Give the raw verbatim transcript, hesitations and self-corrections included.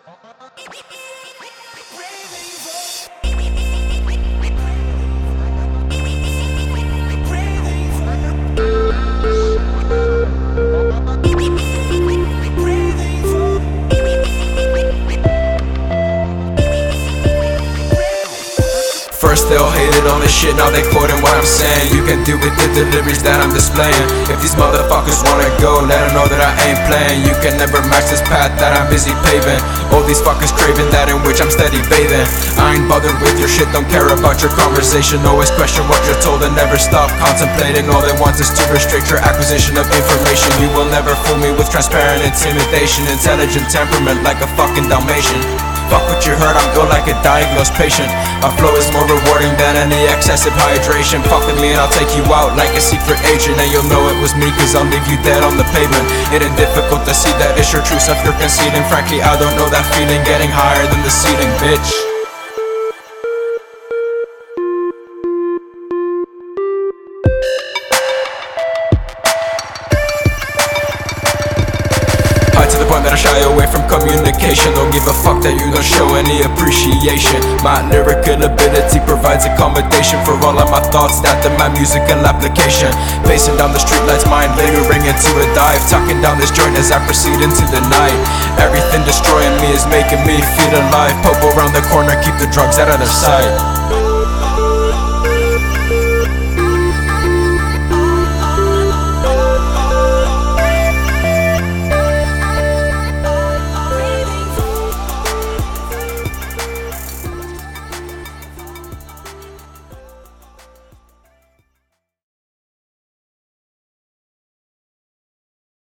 First they'll hate it on this shit, now they quoting what I'm saying. You can do with the deliveries that I'm displaying. If these motherfuckers wanna go, let them know that I ain't playing. You can never match this path that I'm busy paving. All these fuckers craving that in which I'm steady bathing. I ain't bothered with your shit, don't care about your conversation. Always question what you're told and never stop contemplating. All they want is to restrict your acquisition of information. You will never fool me with transparent intimidation. Intelligent temperament like a fucking Dalmatian. Fuck what you heard, I'm ill like a diagnosed patient. My flow is more rewarding than any excessive hydration. Fuck with me and I'll take you out like a secret agent. And you'll know it was me cause I'll leave you dead on the pavement. It ain't difficult to see that it's your true self you're conceding. Frankly, I don't know that feeling, getting higher than the ceiling, bitch. To the point that I shy away from communication. Don't give a fuck that you don't show any appreciation. My lyrical ability provides accommodation for all of my thoughts stacked in my musical application. Pacing down the streetlights, mind lingering into a dive. Tucking down this joint as I proceed into the night. Everything destroying me is making me feel alive. Popo around the corner, keep the drugs out of their sight.